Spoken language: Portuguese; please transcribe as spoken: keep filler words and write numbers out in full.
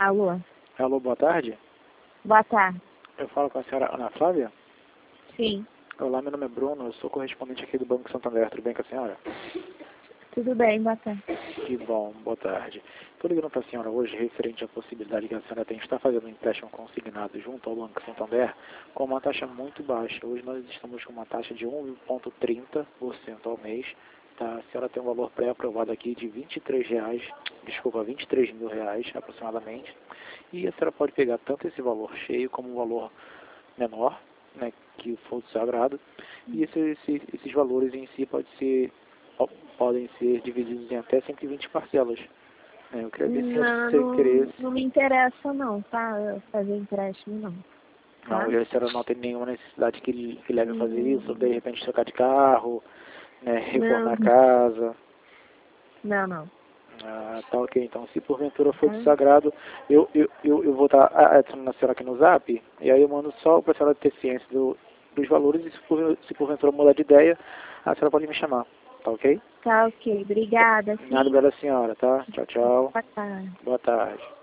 Alô? Alô, boa tarde. Boa tarde. Eu falo com a senhora Ana Flávia? Sim. Olá, meu nome é Bruno, eu sou correspondente aqui do Banco Santander, tudo bem com a senhora? Tudo bem, boa tarde. Que bom, boa tarde. Estou ligando para a senhora hoje referente à possibilidade que a senhora tem de estar fazendo um empréstimo consignado junto ao Banco Santander com uma taxa muito baixa. Hoje nós estamos com uma taxa de um vírgula trinta por cento ao mês. Tá? A senhora tem um valor pré-aprovado aqui de vinte e três reais, desculpa, vinte e três mil reais aproximadamente. E a senhora pode pegar tanto esse valor cheio como um valor menor, né, que for do seu agrado. E esse, esse, esses valores em si pode ser, podem ser divididos em até cento e vinte parcelas. Eu queria ver se Não, seu não, interesse. não me interessa não, tá? Fazer empréstimo não. Tá? Não, a senhora não tem nenhuma necessidade que, que leve a fazer Hum, isso, de repente trocar de carro, né, reformar a Não, casa. não, não. Ah, tá ok. Então, se porventura for Tá? do sagrado, eu, eu, eu, eu vou estar adicionando a senhora aqui no zap, e aí eu mando só para a senhora ter ciência do, dos valores, e se, por, se porventura mudar de ideia, a senhora pode me chamar, tá ok? Tá ok, obrigada. Nada Sim. bela senhora, tá? Tchau, tchau. Boa tarde. Boa tarde.